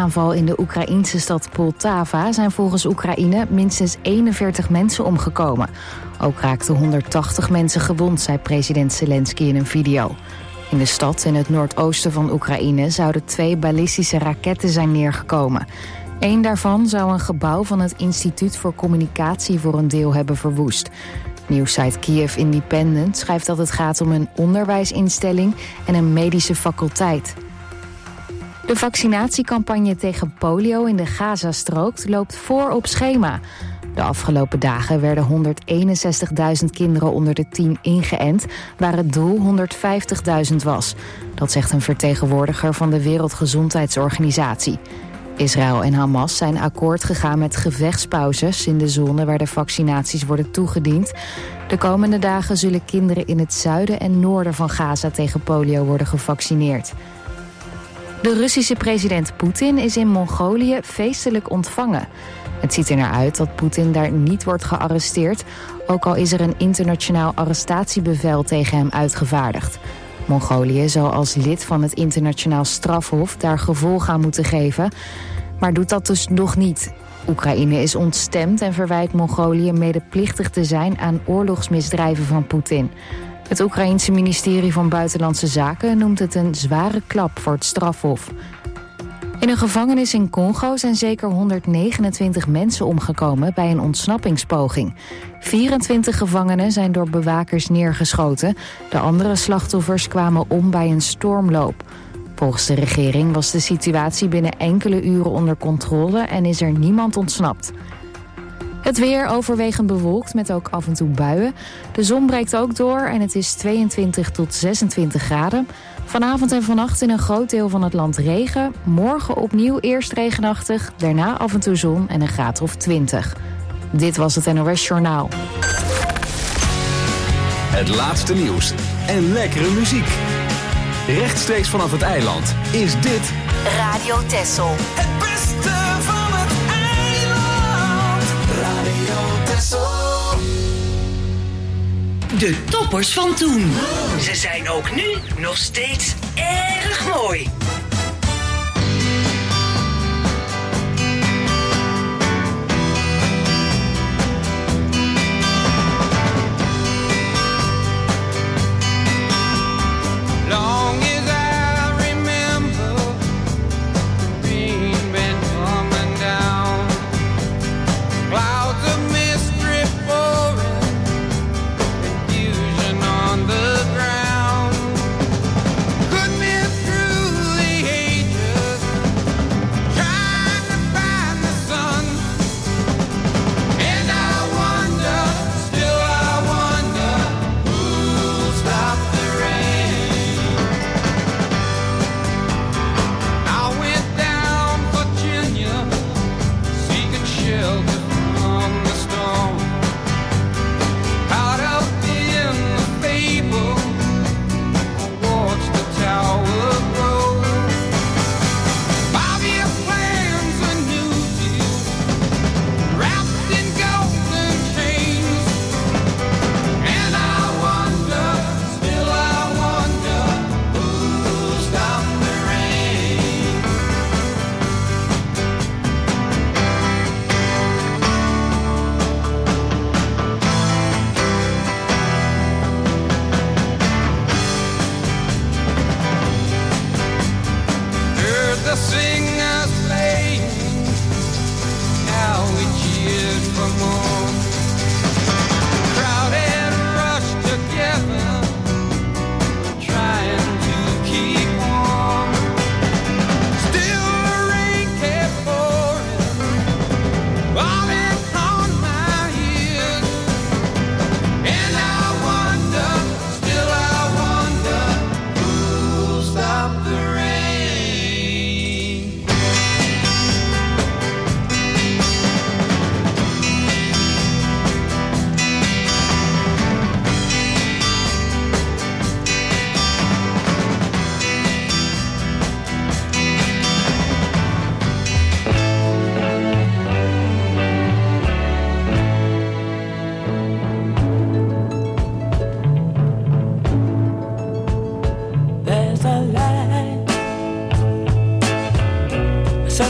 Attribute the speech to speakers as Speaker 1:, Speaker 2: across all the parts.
Speaker 1: raketaanval in de Oekraïense stad Poltava zijn volgens Oekraïne minstens 41 mensen omgekomen. Ook raakten 180 mensen gewond, zei president Zelensky in een video. In de stad in het noordoosten van Oekraïne zouden 2 ballistische raketten zijn neergekomen. Eén daarvan zou een gebouw van het Instituut voor Communicatie voor een deel hebben verwoest. Nieuwssite Kiev Independent schrijft dat het gaat om een onderwijsinstelling en een medische faculteit. De vaccinatiecampagne tegen polio in de Gazastrook loopt voor op schema. De afgelopen dagen werden 161.000 kinderen onder de 10 ingeënt, waar het doel 150.000 was. Dat zegt een vertegenwoordiger van de Wereldgezondheidsorganisatie. Israël en Hamas zijn akkoord gegaan met gevechtspauzes in de zone waar de vaccinaties worden toegediend. De komende dagen zullen kinderen in het zuiden en noorden van Gaza tegen polio worden gevaccineerd. De Russische president Poetin is in Mongolië feestelijk ontvangen. Het ziet er naar uit dat Poetin daar niet wordt gearresteerd, ook al is er een internationaal arrestatiebevel tegen hem uitgevaardigd. Mongolië zal als lid van het internationaal strafhof daar gevolg aan moeten geven, maar doet dat dus nog niet. Oekraïne is ontstemd en verwijt Mongolië medeplichtig te zijn aan oorlogsmisdrijven van Poetin. Het Oekraïense ministerie van Buitenlandse Zaken noemt het een zware klap voor het strafhof. In een gevangenis in Congo zijn zeker 129 mensen omgekomen bij een ontsnappingspoging. 24 gevangenen zijn door bewakers neergeschoten. De andere slachtoffers kwamen om bij een stormloop. Volgens de regering was de situatie binnen enkele uren onder controle en is er niemand ontsnapt. Het weer overwegend bewolkt met ook af en toe buien. De zon breekt ook door en het is 22 tot 26 graden. Vanavond en vannacht in een groot deel van het land regen. Morgen opnieuw eerst regenachtig, daarna af en toe zon en een graad of 20. Dit was het NOS Journaal.
Speaker 2: Het laatste nieuws en lekkere muziek. Rechtstreeks vanaf het eiland is dit
Speaker 3: Radio Texel.
Speaker 4: Het beste van het eiland. Radio Texel.
Speaker 3: De toppers van toen. Ze zijn ook nu nog steeds erg mooi.
Speaker 4: Long as I remember, the rain been coming down. Clouds of mist drip pouring, confusion on the ground. Could be through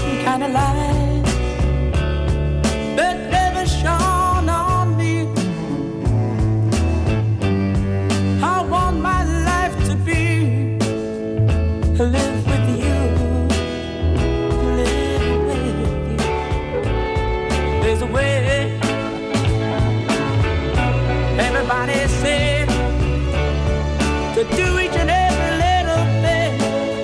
Speaker 5: some kind of light that never shone on me. I want my life to be live with you, live with you. There's a way. Everybody said to do each and every little thing,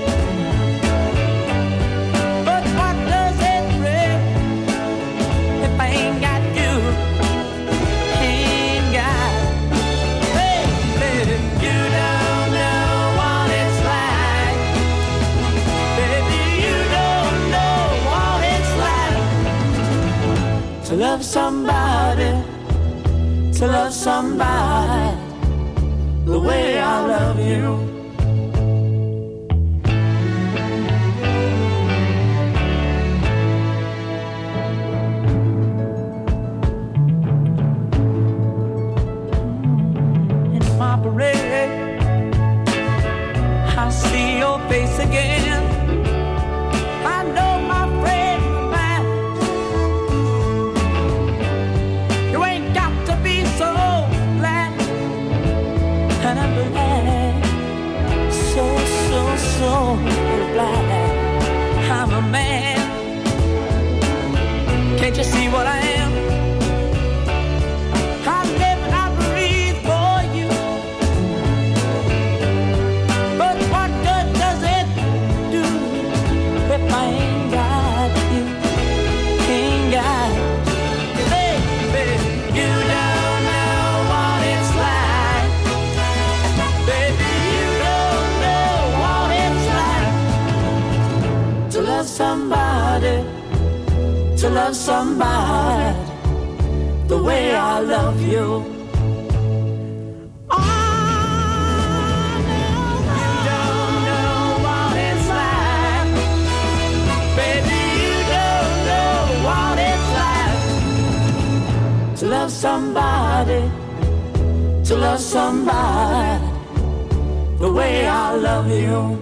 Speaker 5: but what does it bring if I ain't got you? Ain't got, baby, you don't know what it's like. Baby, you don't know what it's like to love somebody, to love somebody the way I love you. In my parade, I see your face again. I know my friend of mine. You ain't got to be so glad. And I'm glad, so glad I'm a man. Can't you see what I am? I live and I breathe for you. But what good does it do if I ain't got you? Ain't got you, baby. You don't know what it's like. Baby, you don't know what it's like to love somebody, to love somebody the way I love you. Oh, no, you don't know what it's like. Baby, you don't know what it's like to love somebody, to love somebody the way I love you.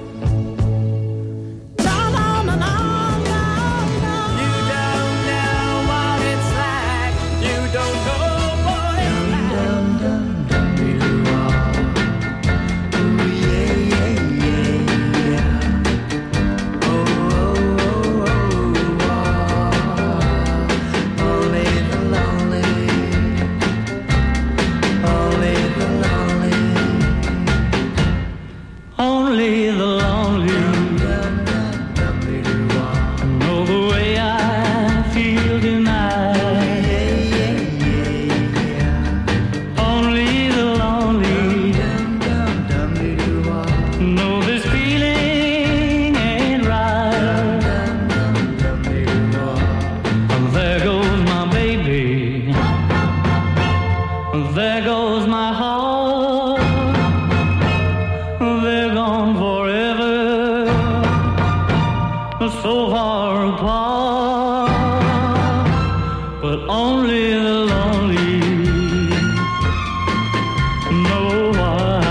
Speaker 6: Only the lonely know the way I feel tonight. Only the lonely know this feeling ain't right. There goes my baby, there goes my heart. They're gone forever, so far apart. But only the lonely know why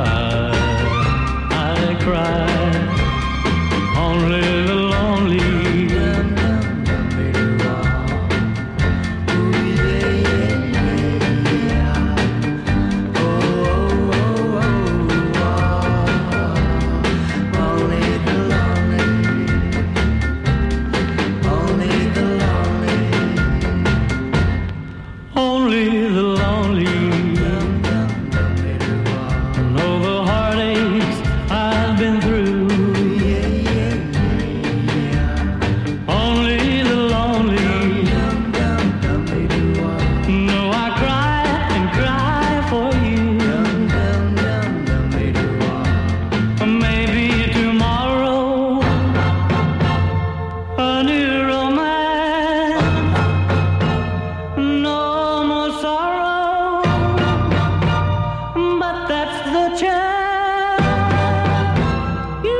Speaker 6: I cry. Only the lonely. Only the lonely know the heartaches I've been through. Only the lonely know I cry and cry for you. Maybe tomorrow a new romance. No more sorrow, but that's the chance you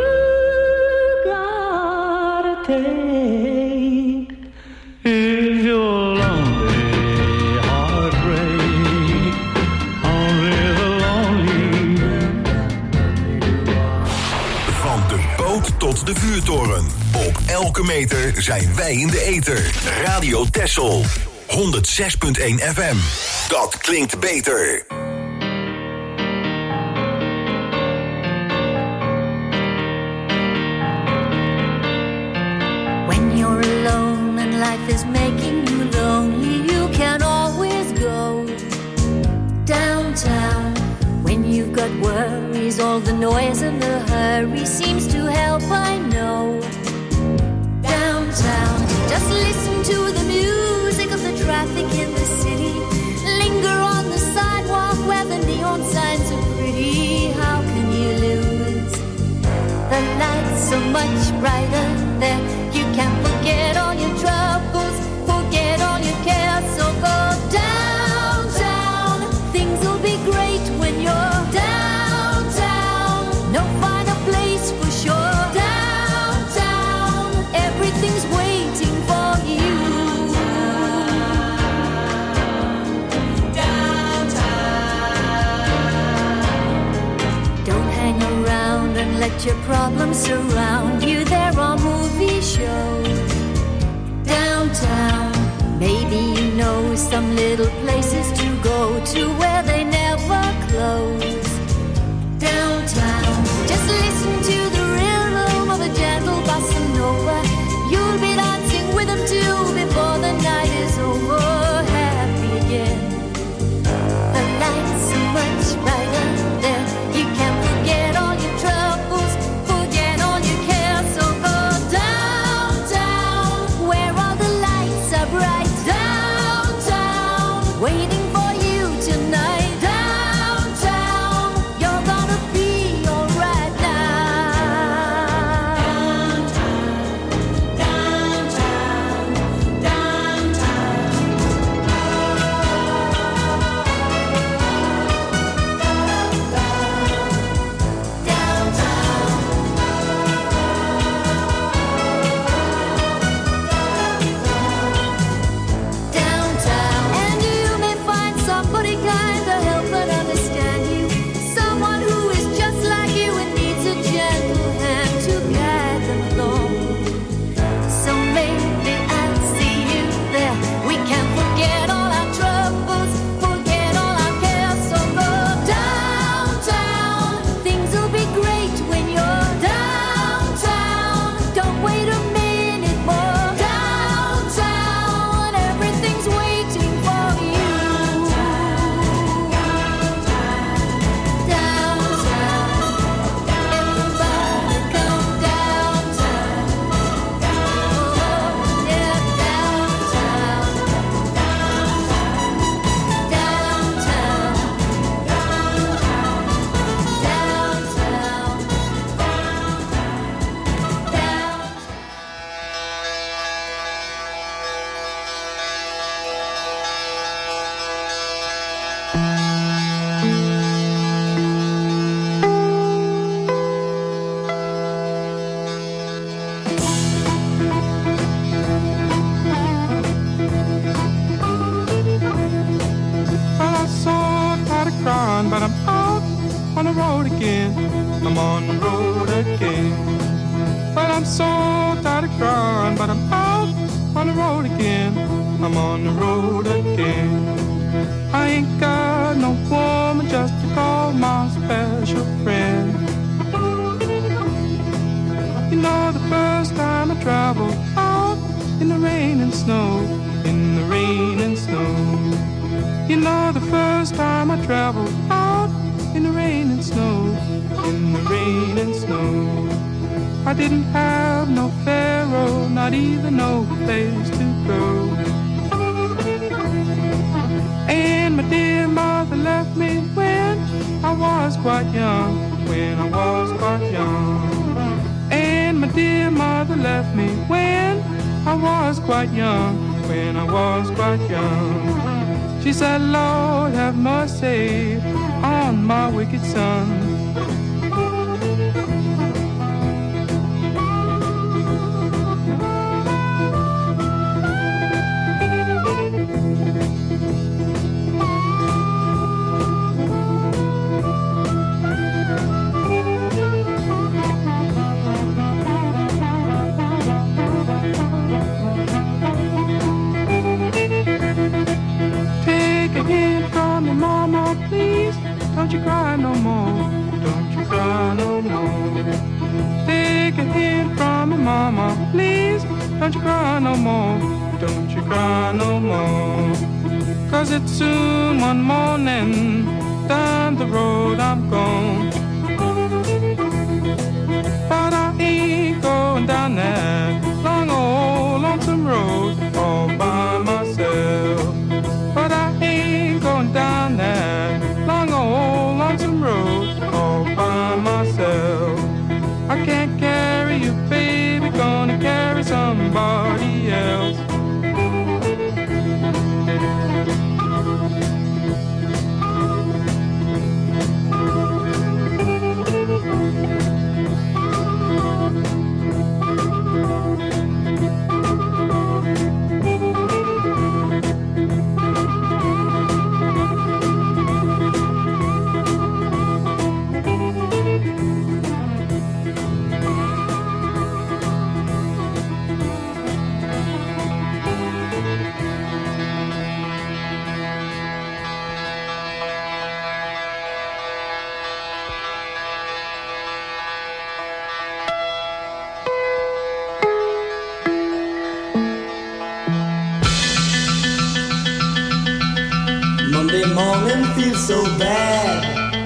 Speaker 6: gotta take. If your lonely heart break, only the lonely.
Speaker 7: Van de boot tot de vuurtoren op elke meter zijn wij in de ether. Radio Texel. 106.1 FM. Dat klinkt beter.
Speaker 8: When you're alone and life is making you lonely, you can always go downtown. When you've got worries, all the noise and the hurry seems to help, I know. Downtown, just listen to the music of the traffic in the city. Linger on the sidewalk where the neon signs are pretty. How can you lose? The lights so much brighter there. You can forget all your troubles, forget all your cares. So go downtown. Things will be great when you're downtown. No finer place for sure. Downtown, everything's waiting for you. Don't hang around and let your problems surround you. There are movie shows downtown. Maybe you know some little places to go to where they never close. Downtown, just listen to the rhythm of a gentle bossa nova. You'll be dancing with them too before the night is over. Happy again. The lights so much brighter there. You can forget all your troubles, forget all your cares. So go downtown, where all the lights are bright. Downtown, waiting for you tonight. Downtown, you're gonna be alright now. Downtown, downtown, downtown. And you may find somebody kind to help and understand you. Someone who is just like you and needs a gentle hand to guide them along. So maybe I'll see you there. We can forget all our troubles, forget all our cares. So go downtown. Things will be great when you're downtown. Don't wait a minute more. Downtown, everything's waiting for you. Downtown, everybody come downtown. Oh, yeah, downtown.
Speaker 9: Well, I'm so tired of crying, but I'm out on the road again. I'm on the road again. Well, I'm so tired of crying, but I'm out on the road again. I'm on the road again. I ain't got no woman just to call my special friend. You know, the first time I traveled out in the rain and snow, in the rain and snow. You know, the first time I traveled out in the rain and snow, in the rain and snow. I didn't have no pharaoh, not even no place to go. And my dear mother left me when I was quite young, when I was quite young. And my dear mother left me when I was quite young, when I was quite young. She said, Lord, have mercy on my wicked son. you cry no more, don't you cry no more. Take a hint from your mama, please, don't you cry no more, don't you cry no more. 'Cause it's soon one morning, down the road I'm gone. But I ain't going down that long old lonesome road all by myself. But I ain't going down that long old lonesome road all by myself. I can't carry you, baby, gonna carry somebody else.
Speaker 5: Monday morning feels so bad.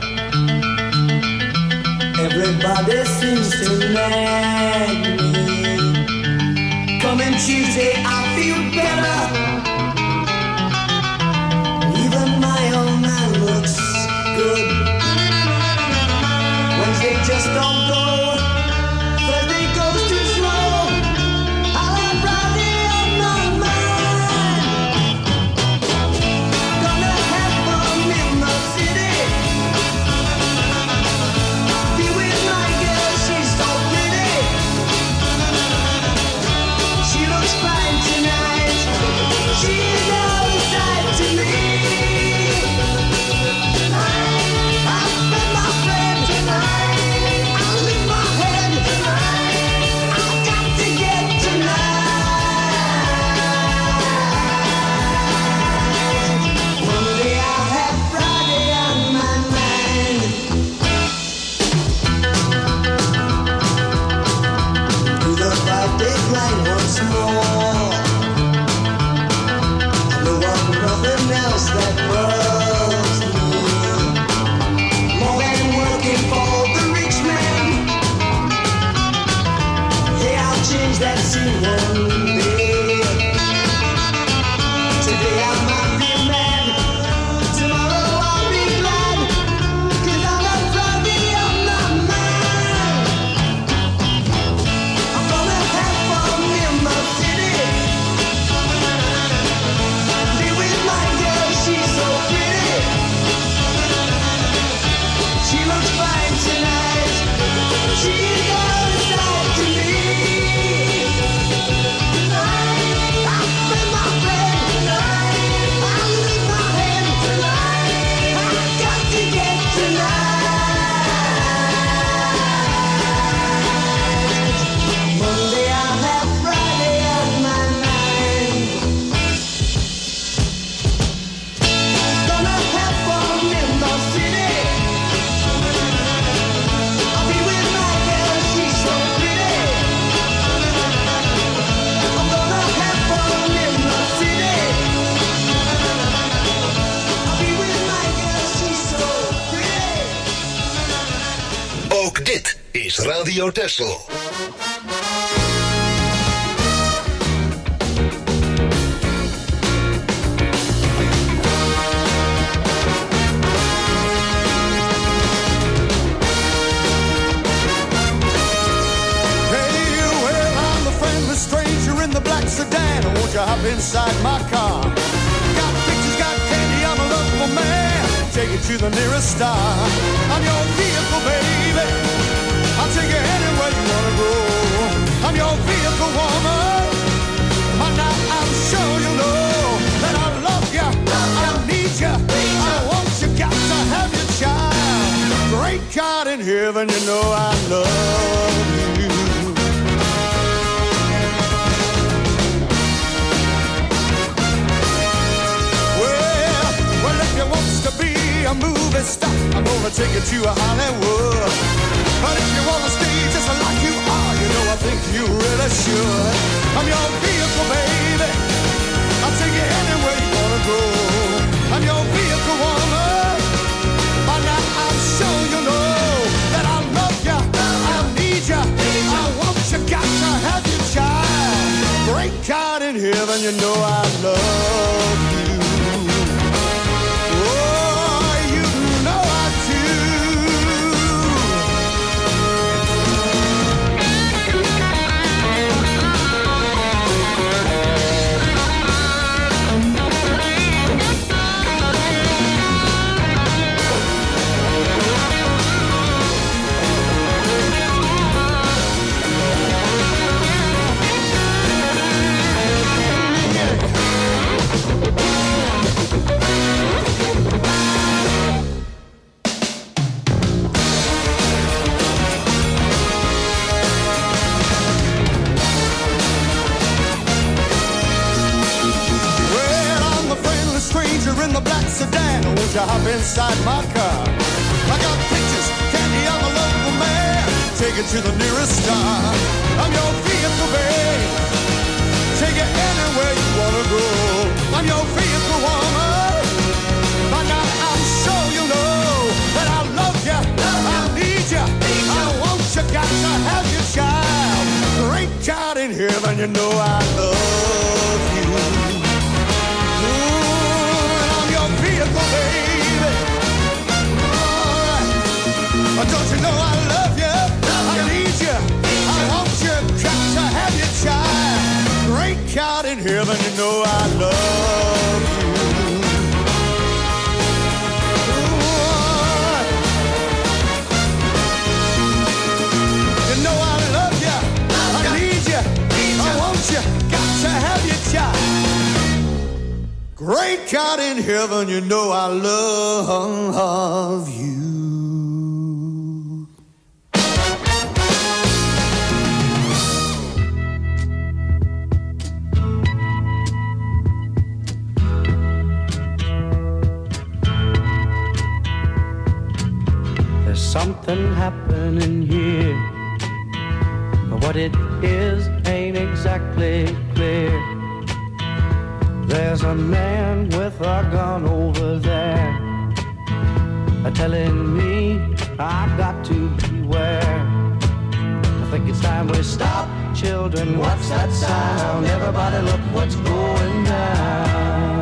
Speaker 5: Everybody seems to nag me. Coming Tuesday, I feel better. Even my old man looks good. Wednesday just don't go. Thursday goes too slow. I'll have Friday on my mind. Gonna have fun in the city. Be with my girl, she's so pretty. She looks fine tonight. She's all inside to me. I'll spend my friend tonight. I'll leave my head tonight. I've got to get tonight. Monday I'll have Friday on my mind. Do the 5-day grind once more. No one, nothing else that works me. More than working for the rich man. Hey, I'll change that scene one day. Today I might be mad. Tomorrow I'll be glad. 'Cause I'll have Friday on my mind. I'm gonna have fun in my city. Be with my girl, she's so pretty. She looks fine tonight. She's all inside to me. I'll spend my friend tonight. I'll leave my head tonight. I've got to get tonight. Monday I'll have Friday on my mind. Gonna have fun in the city. I'll be with my girl, she's so pretty. I'm gonna have fun in the city. I'll be with my girl, she's so pretty.
Speaker 7: Ook dit is Radio Texel.
Speaker 10: Hey, well, I'm the friendly stranger in the black sedan. Won't you hop inside my car? Got pictures, got candy, I'm a lovable man. Take it to the nearest star. I'm your vehicle, baby. I'll take you anywhere you wanna go. I'm your vehicle, woman. And now I'm sure you know that I love you, I need you, I want you, got to have your child. Great God in heaven, you know I love you. Well, if you wants to be a movie star, I'm gonna take you to Hollywood. But if you wanna stay just like you are, you know I think you really should. I'm your vehicle, baby. I'll take you anywhere you wanna go. I'm your vehicle, woman. By now I'm sure you know that I love you, I need you, I want you, got to have your child. Great God in heaven, you know I love you. Oh, you know I do. In the black sedan, won't you hop inside my car? I got pictures, candy, I'm a local man. Take it to the nearest star. I'm your vehicle, babe. Take it anywhere you wanna go. I'm your vehicle, woman. By now I'm sure you know that I love you, I need you, I want you, got to have your child. Great God in heaven, you know I love you. Vehicle, baby. All right. Don't you know I love you? I need you. I want you. Got to have your child. Great God in heaven, you know I love you. All right. You know I love you. I need you. I want you. Got to have your child. Great God in heaven, you know I love you.
Speaker 6: There's something happening here, but what it is ain't exactly clear. There's a man with a gun over there, telling me I got to beware. I think it's time we stop, children. What's that sound? Everybody look what's going down.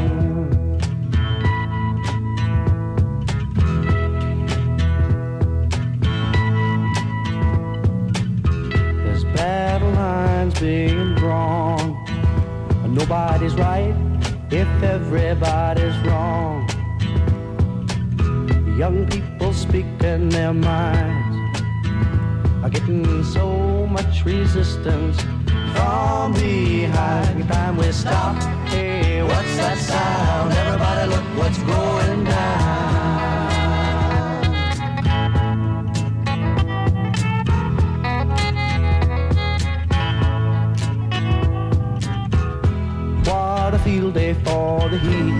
Speaker 6: There's battle lines being drawn. Nobody's right if everybody's wrong. Young people speaking their minds are getting so much resistance from behind. Time we stop. Hey, what's that sound? Everybody look what's going down. What a field day for the heat.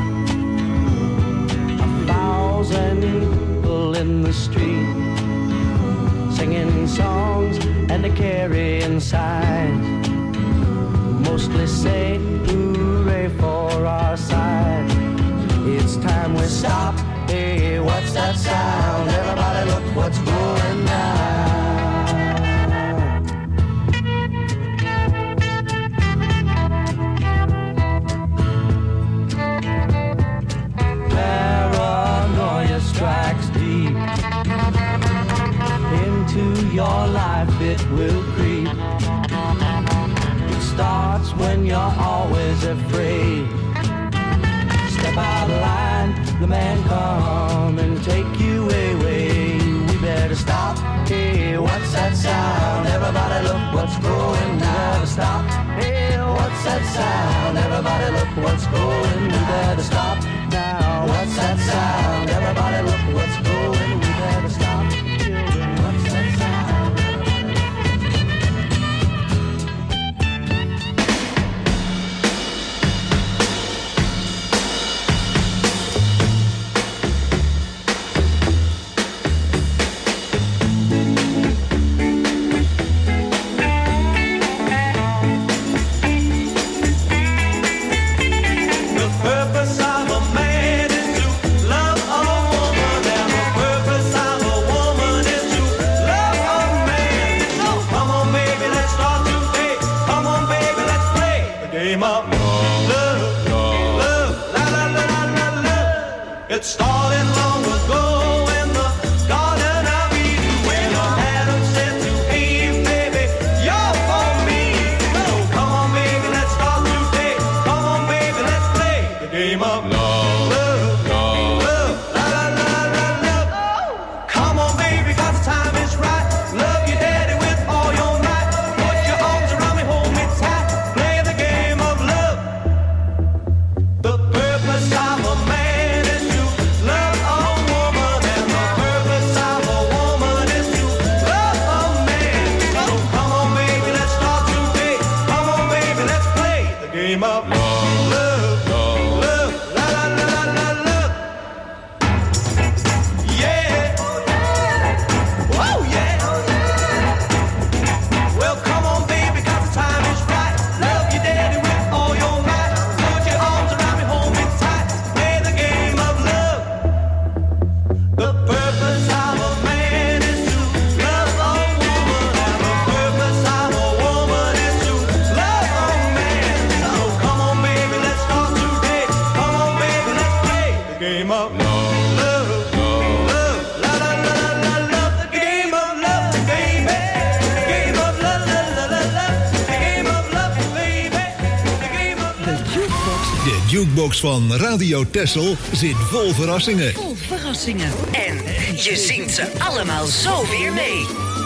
Speaker 6: 1,000 people in the street, singing songs and they're carrying signs, mostly say hooray for our side. It's time we stop. Hey, what's that sound? Everybody look what's going down. Paranoia strikes deep into your life, it will creep. It starts when you're always afraid. Step out of line, the man come and take you away. We better stop. Hey, what's that sound? Everybody look what's going down. We better stop. Hey, what's that sound? Everybody look what's going. We better stop now. What's that sound? Everybody look what's going. We better stop. Children, what's that sound?
Speaker 10: game of love, love, la la la la la love. It started long ago in the Garden of Eden when Adam said to Eve, baby, you're for me. So come on, baby, let's start today. Come on, baby, let's play the game of love, love, love, la la la la love. Come on, baby, 'cause the time is right. Love your daddy with all your might. Put your arms around me, hold me tight. Play the game of love. The purpose of a man is to love a woman, and the purpose of a woman is to love a man. So come on, baby, let's start today. Come on, baby, let's play the game of love, love, love, la la la la la love. Yeah, oh yeah. Well, come on, baby, 'cause the time is right. Love your daddy with all your might. Put your arms around me, hold me tight. Play the game of love. The purpose of a man is to love a woman, and the purpose of a woman is to love a man. So come on, baby, let's start today. Come on, baby, let's play the game of love, love, love, la la la la la love. The game of love, baby. The game of love, la la la la. The game of love, baby. The game of love.
Speaker 11: De jukebox van Radio Texel zit vol verrassingen.
Speaker 3: Vol verrassingen. En je zingt ze allemaal zo weer mee.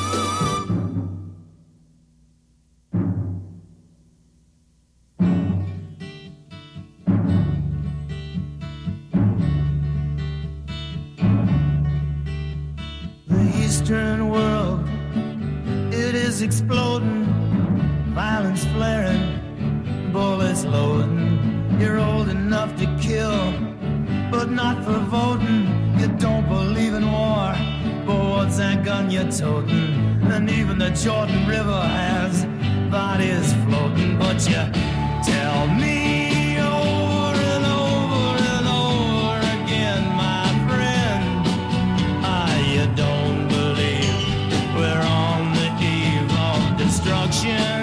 Speaker 12: The Eastern world, it is exploding, violence flaring, bullets loading. You're old enough to kill, but not for voting. You don't believe in war, but what's that gun you're toting? And even the Jordan River has bodies floating, but you tell me over and over and over again, my friend, you don't believe we're on the eve of destruction.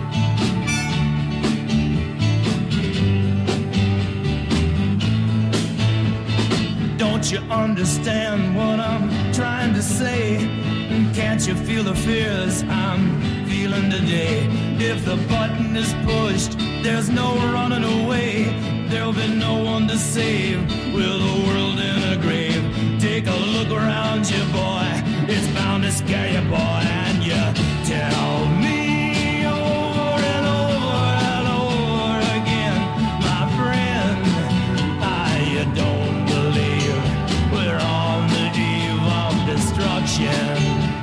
Speaker 12: Don't you understand what I'm trying to say? Can't you feel the fears I'm feeling today? If the button is pushed, there's no running away. There'll be no one to save with the world in a grave. Take a look around you, boy. It's bound to scare you, boy. And you tell me over and over and over again, my friend, you don't believe we're on the eve of destruction.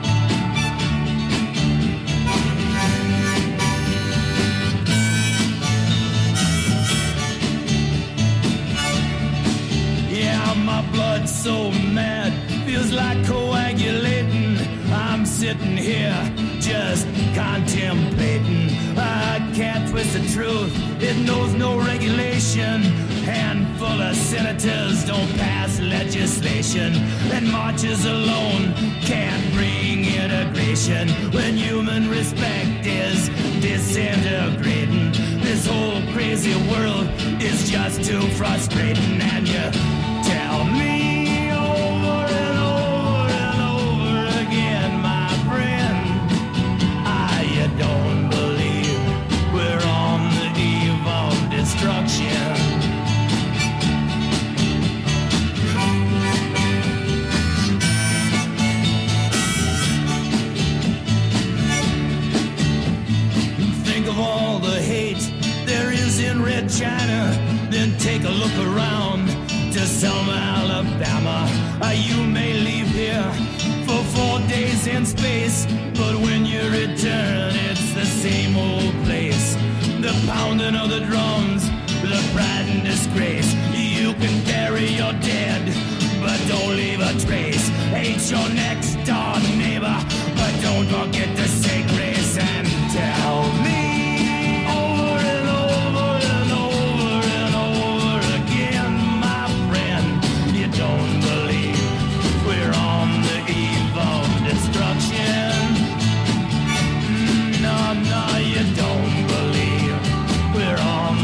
Speaker 12: Yeah, my blood's so mad, feels like coagulating. I'm sitting here just contemplating. I can't twist the truth, it knows no regulation. Handful of senators don't pass legislation, and marches alone can't bring integration. When human respect is disintegrating, this whole crazy world is just too frustrating. And you tell me over and over and over again, my friend, you don't believe we're on the eve of destruction. Think of all the hate there is in Red China, then take a look around to Selma, Alabama. You may leave here for 4 days in space, but when you return, it's the same old place. The pounding of the drums, the pride and disgrace. You can bury your dead, but don't leave a trace. Hate your next door neighbor, but don't forget to say grace. And tell me over and over and over and over again, my friend, you don't believe we're on the eve of destruction. No, no, you don't believe we're on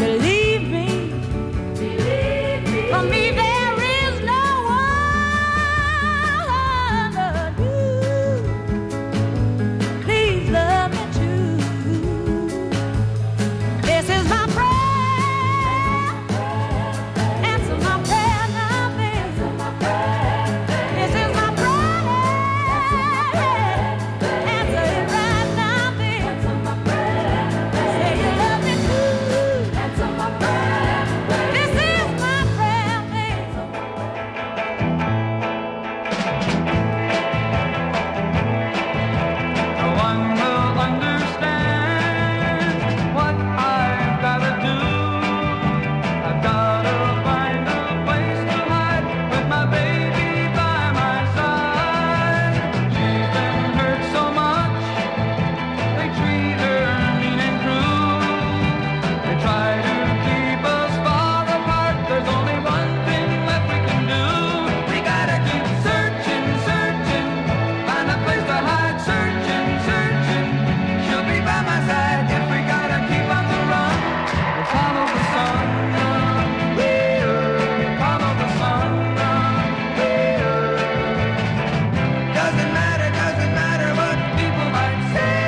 Speaker 5: Believe me, for me there is no one but you. Please love me too. This is my prayer. Answer my prayer now, baby. This is my prayer. Answer it right now, baby. Say you love me too. Answer my prayer. This is my prayer, baby.
Speaker 9: No one will understand what I've gotta do. I've gotta find a place to hide with my baby by my side. She's been hurt so much, they treat her mean and cruel. They try to keep us far apart. There's only one thing left we can do. We gotta keep searching, searching, find a place to hide. Searching, searching, she'll be by my side. If we gotta keep on the run, we'll follow the sun. Follow the sun. Doesn't matter what people might say.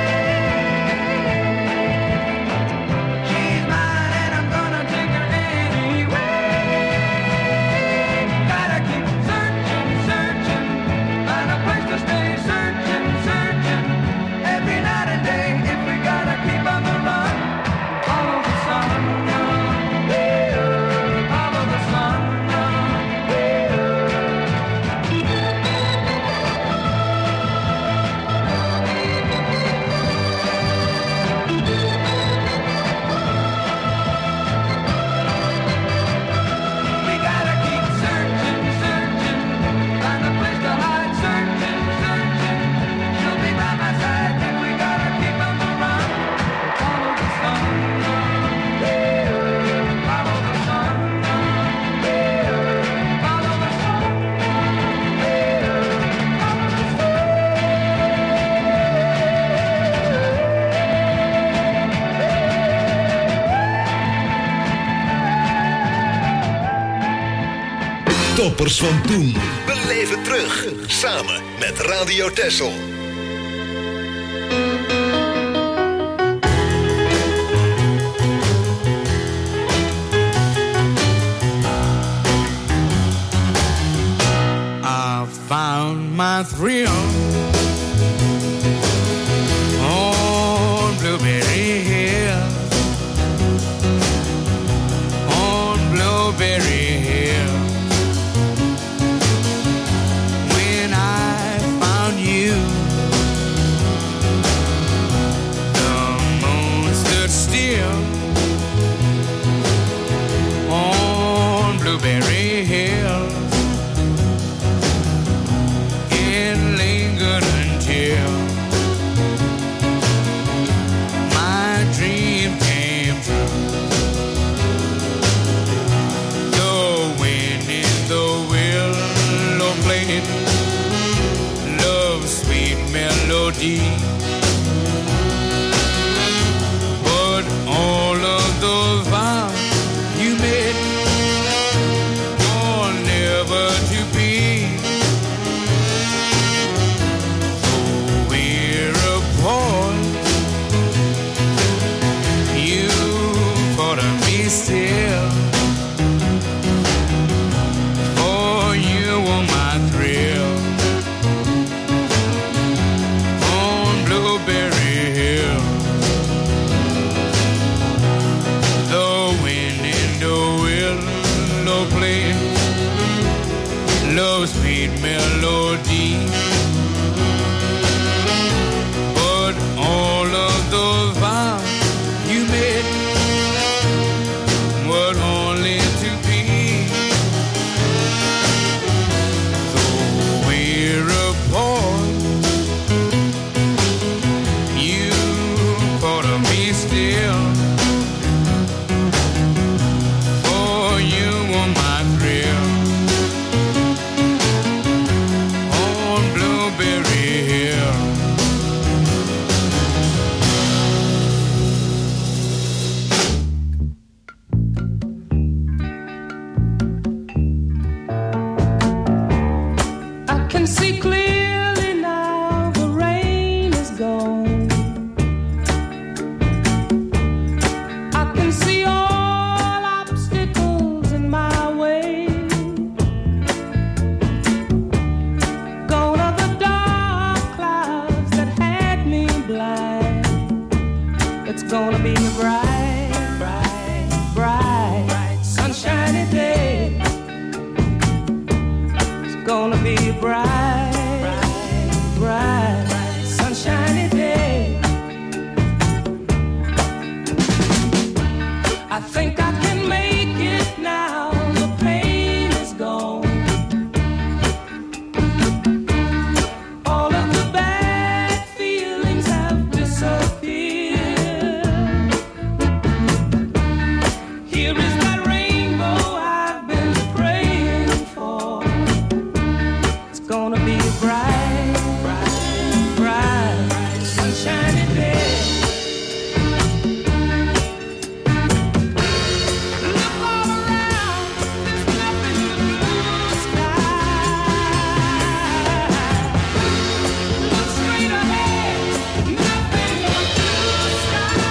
Speaker 9: She's mine and I'm gonna take her anyway. Gotta keep searching, searching, find a place to stay. Searching, searching, every night and day. If we gotta keep on the run, follow the sun. Follow the sun. We gotta keep searching, searching, find a place to hide. Searching, searching, she'll be by my side. If we gotta keep on the run, follow the sun. Follow the sun. Follow the sun.
Speaker 11: Toppers van toen. Beleef het terug. Samen met Radio Texel.
Speaker 12: I found my thrill on Blueberry Hill. On Blueberry Hill. When I found you, the moon stood still on Blueberry Hill. It lingered until my dream came true. The wind in the willow played love's sweet melody, but all of those vows you made were never to be. So we're apart. You thought of me still, for you were my thrill. On
Speaker 6: gonna be a bright, bright, bright, sunshiny day. It's gonna be a bright, bright, sunshiny day. I think I can make it now. The pain is gone. All of the bad feelings have disappeared. Here is that rainbow I've been praying for. It's gonna be a bright, bright, bright, sunshiny day. Look all around, there's nothing but blue sky. Look straight ahead, nothing but blue sky.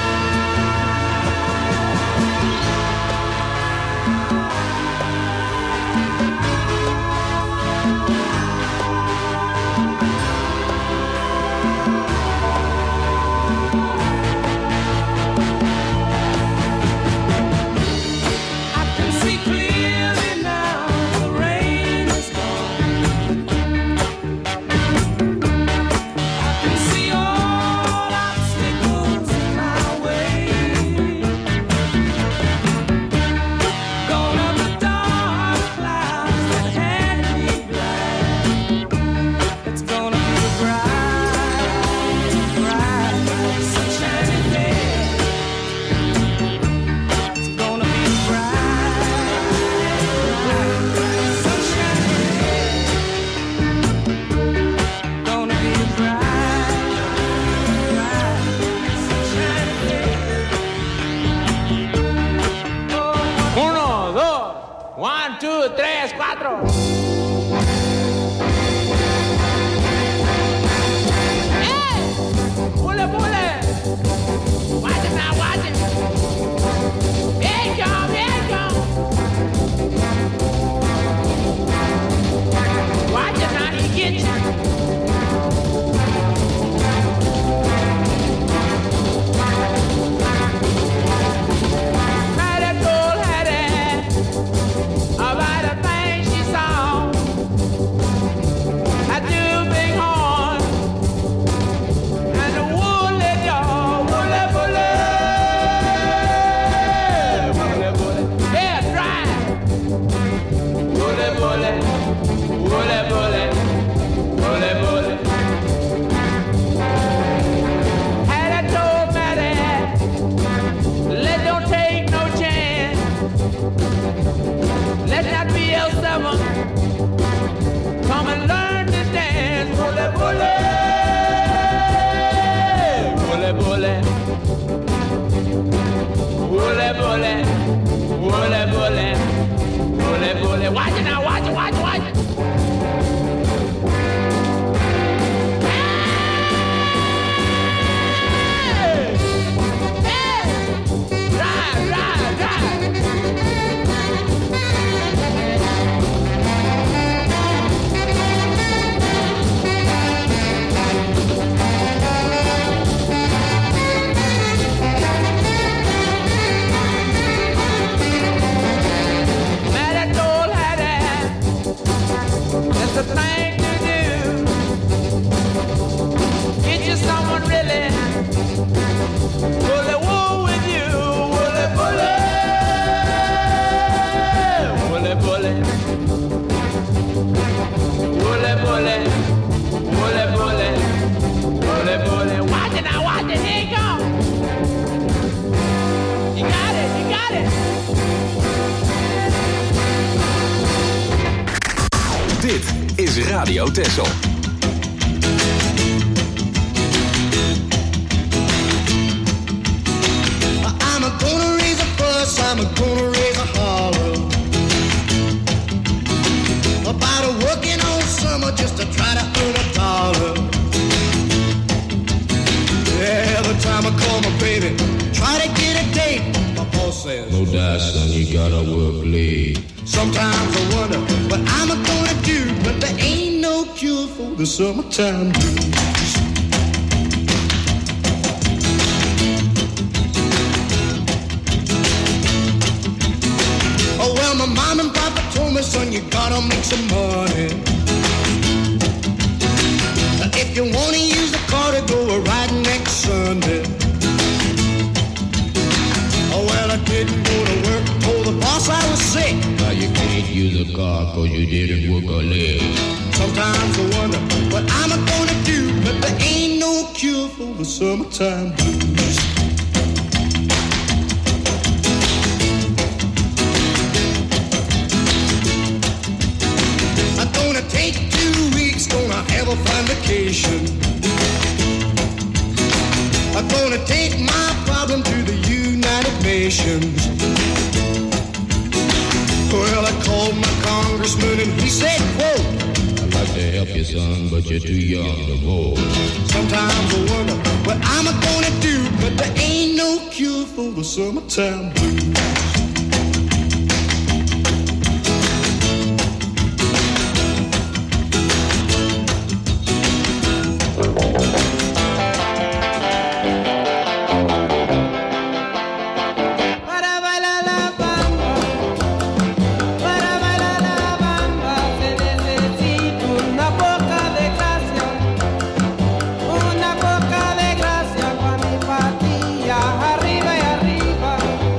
Speaker 6: I can see clearly now. The rain is gone. I can see all obstacles in my way. Gone are the dark clouds that had me blind. It's gonna be a bright, bright, sunshiny day. It's gonna be a bright, bright, sunshiny day. Gonna be a bright, bright, sunshiny day.
Speaker 13: Uno, dos, 1, 2, 3, 4. ¡Eh! ¡Pule, pule! Watch it now, watch it! Here it come, here it come! Watch it now, he get you! Mighty cool headed about the things she saw. I do big horn and the woolly jaw, woolly bully, woolly bully, yeah, dry, woolly bully, woolly bully, woolly bully. Had I told Maddie, let don't take no chance. Let not be L7. Come and learn to dance. Bully, bully. Bully, bully. Bully, bully. Bully, bully. Bully, bully. Watch it now. Watch it, watch it, watch it. Hey! Hey! Drive, drive, drive. Matador had it. That's the thing to do. Get you someone really bully wool with you. Bully, bully. Bully, bully. Bully, bully. Bully, bully. Bully, bully. Watch it now, watch it. Here you go. You got it, you got it.
Speaker 2: Dit is Radio Texel.
Speaker 14: I'm gonna raise a fuss, I'm gonna raise a holler about a working all summer just to try to earn a dollar. Every time I call my baby, try to get a date, my boss says, no doubt, son, you gotta work late. Sometimes I wonder what I'm gonna do, but there ain't no cure for the summertime blues. me, son, you gotta make some money. If you wanna use the car to go a ride next Sunday. Oh, well, I didn't go to work, told the boss I was sick.
Speaker 15: Now you can't use a car cause you didn't work a leg.
Speaker 14: Sometimes I wonder what I'm gonna do, but there ain't no cure for the summertime blues. I'm gonna take 2 weeks, gonna have a fine vacation. I'm gonna take my problem to the United Nations. Well, I called my congressman and he said, quote,
Speaker 15: I'd like to help you, son, but you're too young to vote.
Speaker 14: Sometimes I wonder what I'm gonna do, but there ain't no cure for the summertime blues.
Speaker 13: Arriba y arriba.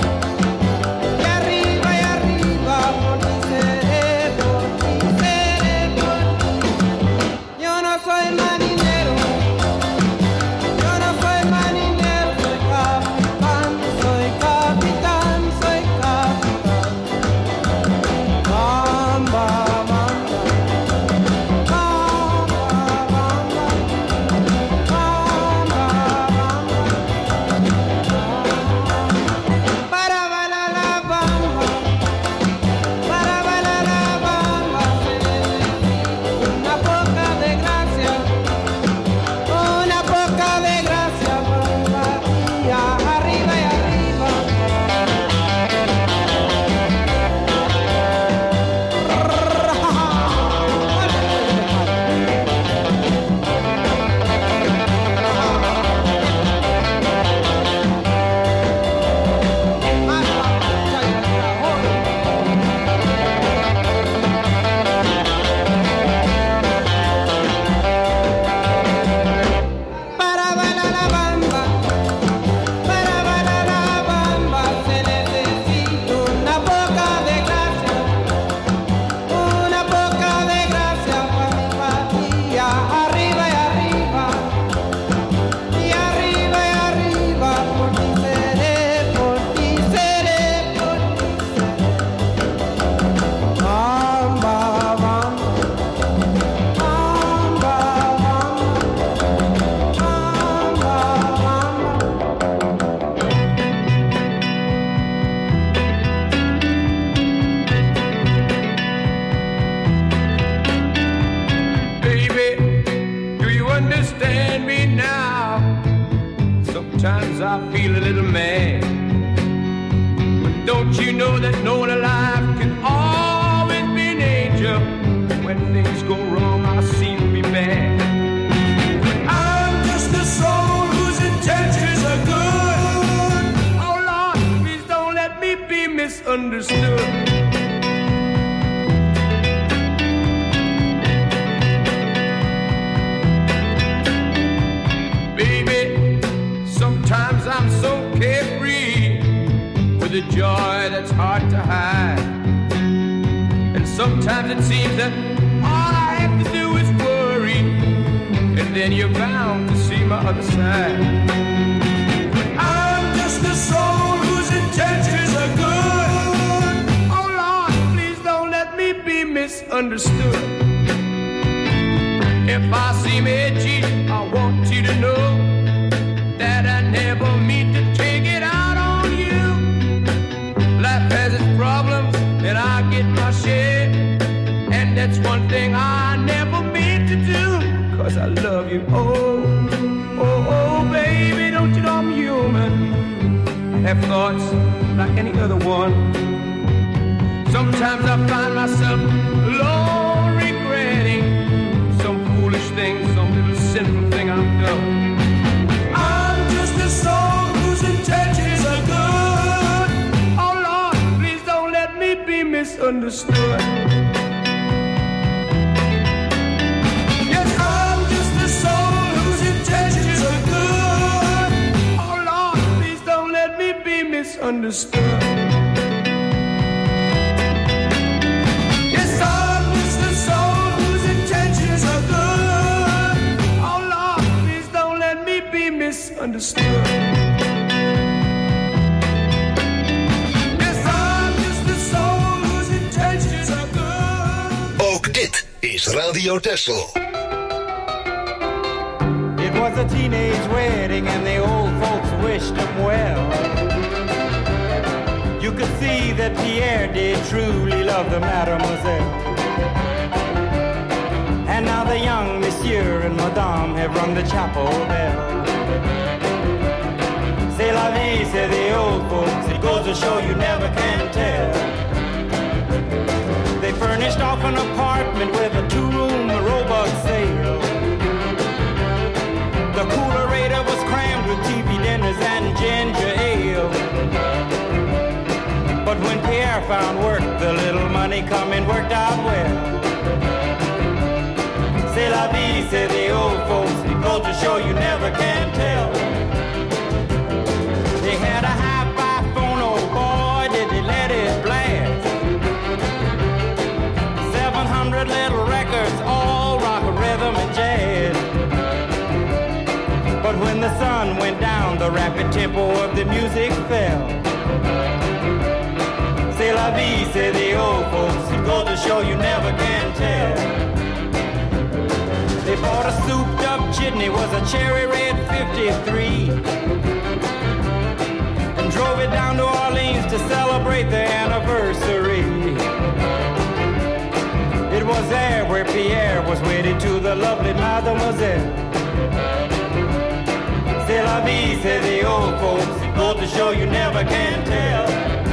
Speaker 12: I feel a little mad. But don't you know that no one alive can always be an angel? When things go wrong, I seem to be bad. I'm just a soul whose intentions are good. Oh Lord, please don't let me be misunderstood. Sometimes I'm so carefree with a joy that's hard to hide. And sometimes it seems that all I have to do is worry, and then you're bound to see my other side. But I'm just a soul whose intentions are good. Oh Lord, please don't let me be misunderstood. If I seem edgy, I want you to know that I never mean to take it out on you. Life has its problems, and I get my share. And that's one thing I never mean to do, 'cause I love you. Oh, oh, oh, baby, don't you know I'm human? Have thoughts like any other one. Sometimes I find myself alone regretting some foolish thing, some little sinful thing I've done. The soul whose intentions are good. Oh Lord, please don't let me be misunderstood.
Speaker 9: misunderstood. Yes, I'm just a soul whose intentions are good. Oh Lord, please don't let me be misunderstood. Yes, I'm just a soul whose intentions are good. Oh Lord, please don't let me be misunderstood.
Speaker 11: Is Radio Texel.
Speaker 6: It was a teenage wedding and the old folks wished him well. You could see that Pierre did truly love the mademoiselle. And now the young monsieur and madame have rung the chapel bell. C'est la vie, say the old folks, it goes to show you never can tell. They furnished off an apartment with a two-room robot sale. The coolerator was crammed with TV dinners and ginger ale. But when Pierre found work, the little money coming worked out well. C'est la vie, say the old folks, it goes to show you never can tell. They had a hi-fi phone, oh boy, did they let it blast. 700 little records, all rock, rhythm, and jazz. But when the sun went down, the rapid tempo of the music fell. C'est la vie, say the old folks, it goes to show you never can tell. They bought a souped-up jitney, was a cherry red 53, and drove it down to Orleans to celebrate the anniversary. It was there where Pierre was wedded to the lovely mademoiselle. C'est la vie, say the old folks, it goes to show you never can tell.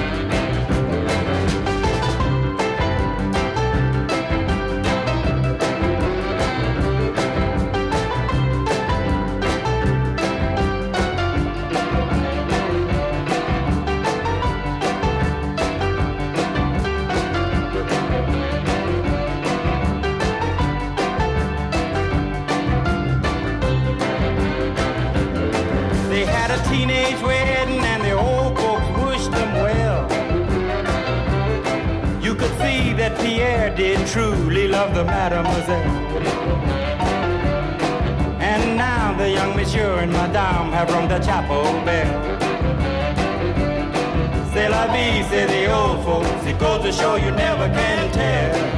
Speaker 6: Teenage wedding and the old folks wished them well. You could see that Pierre did truly love the mademoiselle. And now the young monsieur and madame have rung the chapel bell. C'est la vie, say the old folks, it goes to show you never can tell.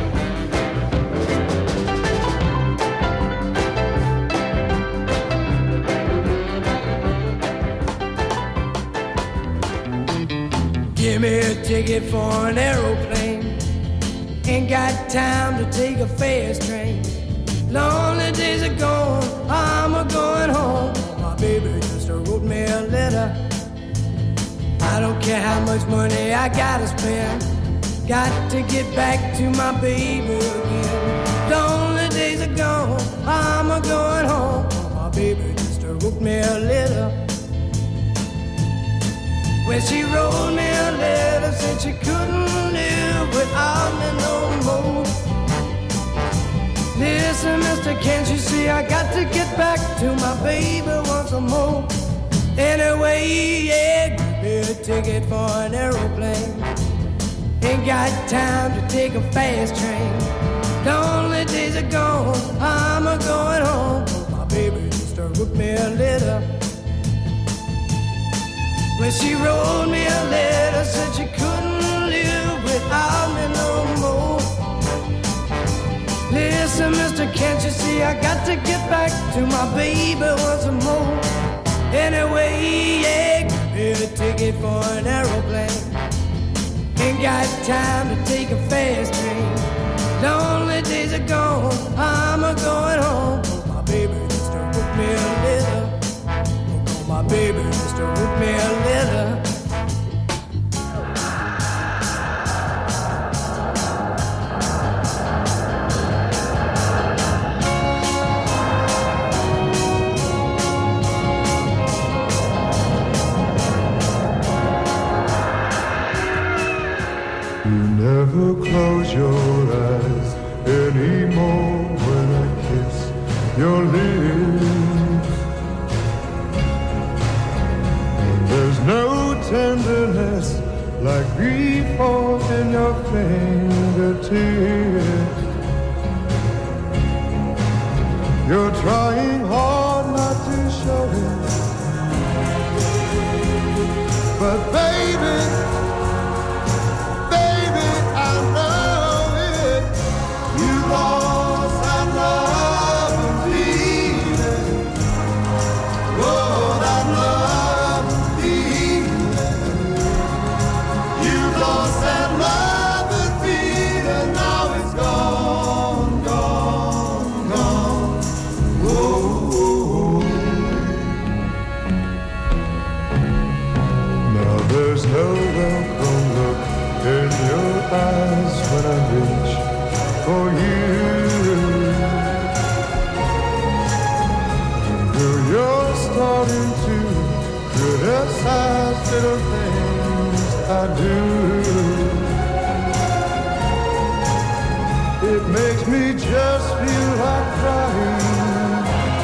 Speaker 9: Give me a ticket for an aeroplane. Ain't got time to take a fast train. Lonely days are gone, I'm a-going home. My baby just wrote me a letter. I don't care how much money I gotta spend. Got to get back to my baby again. Lonely days are gone, I'm a-going home. My baby just wrote me a letter. When she wrote me a letter, said she couldn't live without me no more. Listen, mister, can't you see I got to get back to my baby once more. Anyway, yeah, give me a ticket for an aeroplane. Ain't got time to take a fast train. Lonely days are gone, I'm a-going home. My baby just wrote me a letter. When she wrote me a letter, said she couldn't live without me no more. Listen, mister, can't you see I got to get back to my baby once more. Anyway, yeah, give me a ticket for an aeroplane. Ain't got time to take a fast train. Lonely days are gone, I'm a-going home. My baby just wrote me a letter. My baby just wrote me a letter. You never close your eyes anymore when I kiss your lips. And there's no tenderness like before in your fingertips. You're trying hard not to show it, but baby, I know it. You lost that love and feeling. Oh, that love and feeling. You lost that love and feeling. Now it's gone, gone, gone. Oh. Now there's no welcome look in your eyes when I reach for you. Girl, you're starting to criticize little things I do. It makes me just feel like crying.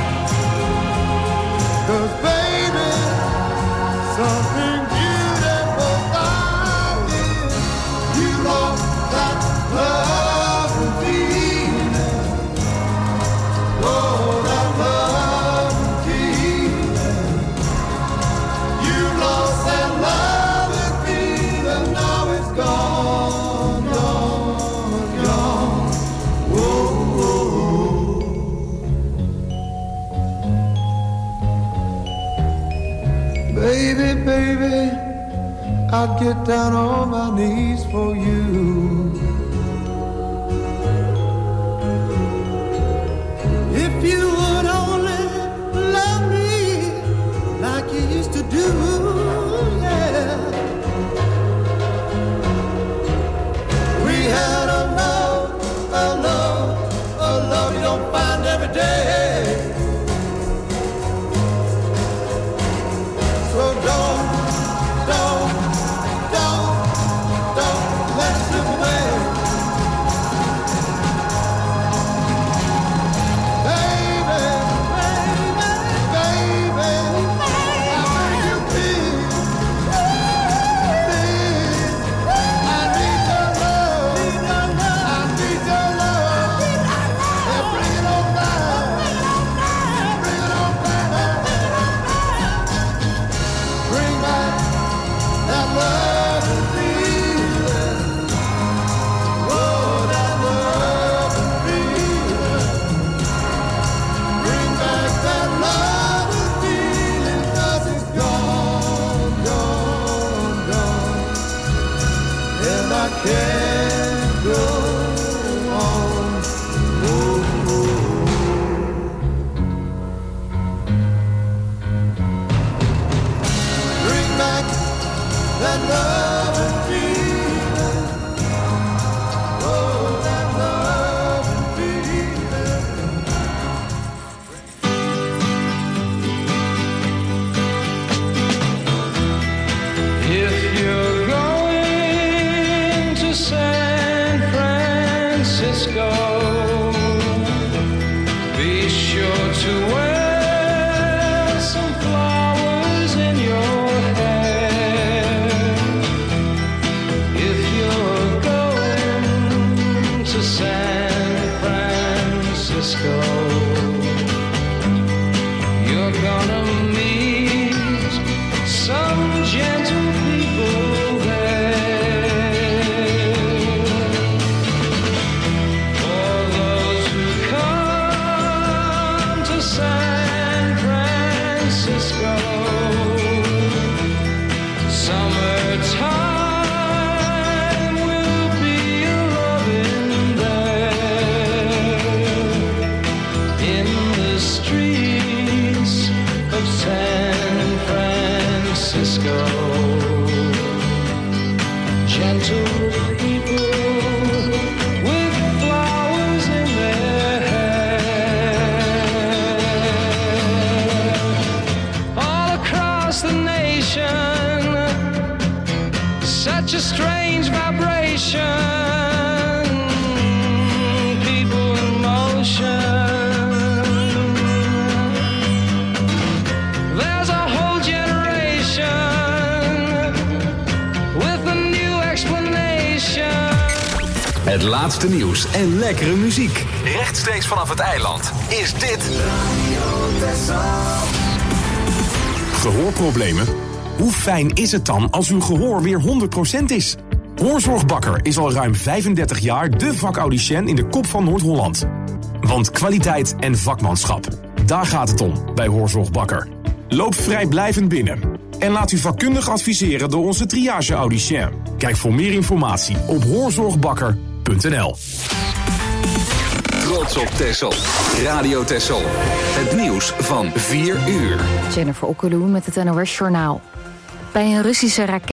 Speaker 9: 'Cause baby, something beautiful about it. You lost that love and feeling. Oh, that love and feeling. You lost that love and feeling. Now it's gone, gone, gone. Whoa, whoa. Baby, baby, I'd get down on my knees for you. If you would only love me like you used to do, yeah. We had a love you don't find every day. So don't let it slip away. Baby, how will you be? I need your love. I need your love. Yeah, bring it on back. Bring it on back. Bring back that love and feeling. Oh, that love and feeling. Bring back that love and feeling, 'cause it's gone, gone, gone. And I can't go on. Oh. Bring back that love and feeling. Oh, that love and feeling.
Speaker 12: If you're going to San Francisco, be sure to wear some flowers in your hair. If you're going to San Francisco, you're gonna meet some gentle people there. For those who come to San Francisco, summertime will be a-loving there. In the streets of San Francisco, gentle people with flowers in their hair. All across the nation, such a strange vibration
Speaker 16: people in motion. There's a whole generation with a new explanation.
Speaker 2: Het laatste nieuws en lekkere muziek. Rechtstreeks vanaf het eiland is dit
Speaker 17: Gehoorproblemen? Hoe fijn is het dan als uw gehoor weer 100% is? Hoorzorg Bakker is al ruim 35 jaar de vakaudiënt in de kop van Noord-Holland. Want kwaliteit en vakmanschap, daar gaat het om bij Hoorzorg Bakker. Loop vrijblijvend binnen en laat u vakkundig adviseren door onze triage-audicien. Kijk voor meer informatie op hoorzorgbakker.nl.
Speaker 2: Trots op Texel. Radio Texel. Het nieuws van 4 uur.
Speaker 1: Jennifer Okkeloen met het NOS Journaal. Bij een Russische raket